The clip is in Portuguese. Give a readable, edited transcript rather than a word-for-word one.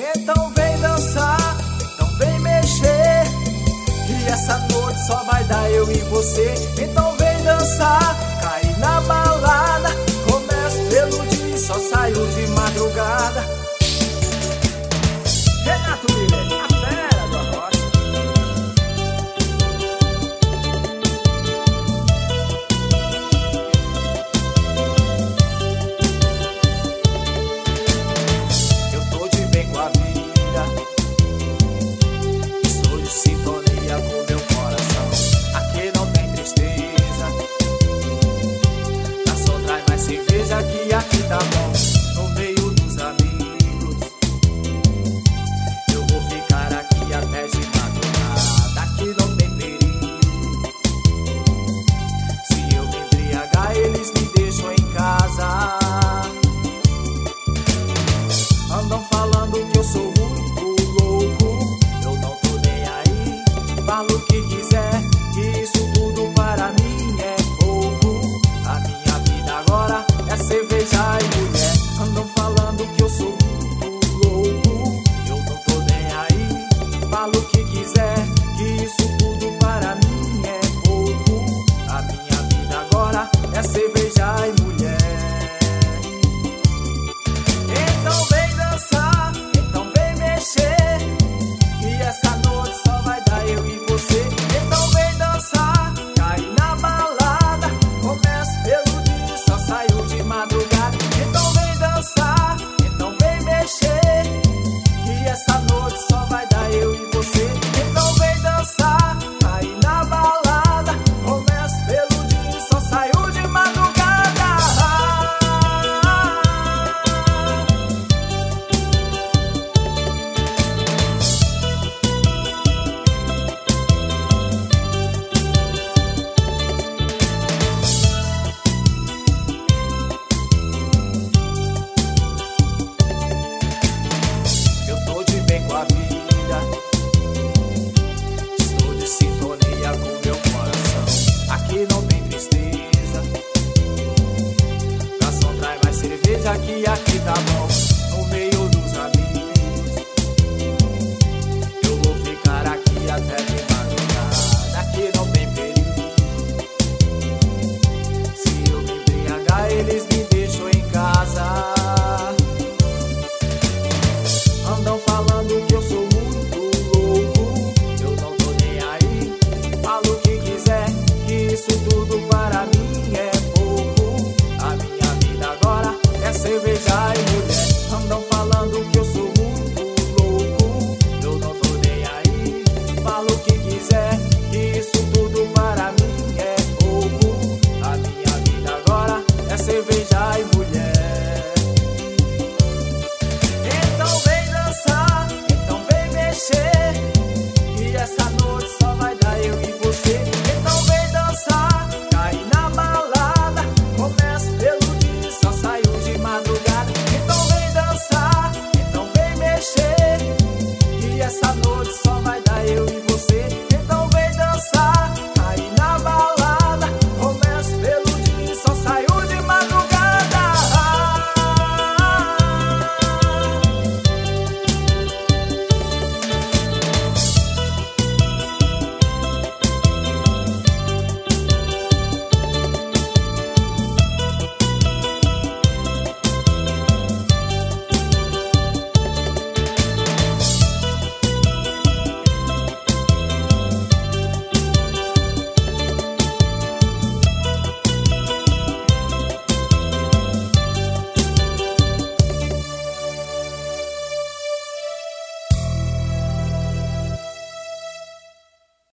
Então vem dançar, então vem mexer, e essa noite só vai dar eu e você. Então vem dançar, cair na balada, começo pelo dia e só saio de madrugada. Renato Miller, a fera do arroz. Eu tô de bem com a vida, estou de sintonia com meu coração. Aqui não tem tristeza, garçom traz mais cerveja que aqui tá bom. No meio dos amigos, eu vou ficar aqui até de madrugada. Aqui não tem perigo, se eu me embriagar eles me deixam em casa. Andam falando que eu sou muito louco, eu não tô nem aí, falo o que quiser, que isso tudo para mim é pouco. A minha vida agora é cerveja e mulher. Andam falando que eu sou muito louco, eu não tô nem aí, falo o que quiser, que isso tudo para mim é pouco. A minha vida agora é cerveja e mulher. Então vem dançar, então vem mexer, e essa noite só vai dar eu e você. Então vem dançar, cair na balada, começo pelo dia e só saio de madrugada. Então vem dançar, então vem mexer, e essa noite só vai dar eu e você. Então vem dançar, cair na balada, começo pelo dia e só saio de madrugada. Eu tô de bem com a vida, estou de sintonia com meu coração. Aqui não tem tristeza, garçom traz mais cerveja que aqui tá bom.